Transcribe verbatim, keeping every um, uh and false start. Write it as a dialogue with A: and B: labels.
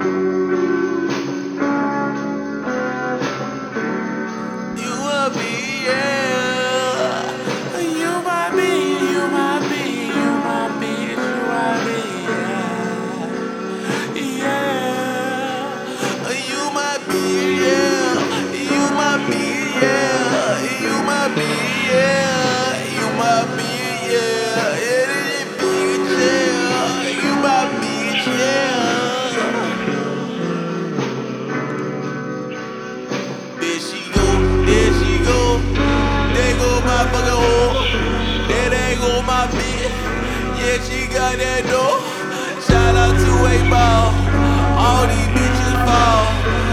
A: You a me, yeah. You my me, you my me, you my bitch, you my me, yeah. Yeah. You my me, yeah. You my me, yeah. You my me, yeah. You my me, yeah. It is bitch, yeah. You my bitch, yeah. There she go, there she go. There go my fucking hoe. There they go my bitch. Yeah, she got that dough. Shout out to A Ball. All these bitches fall.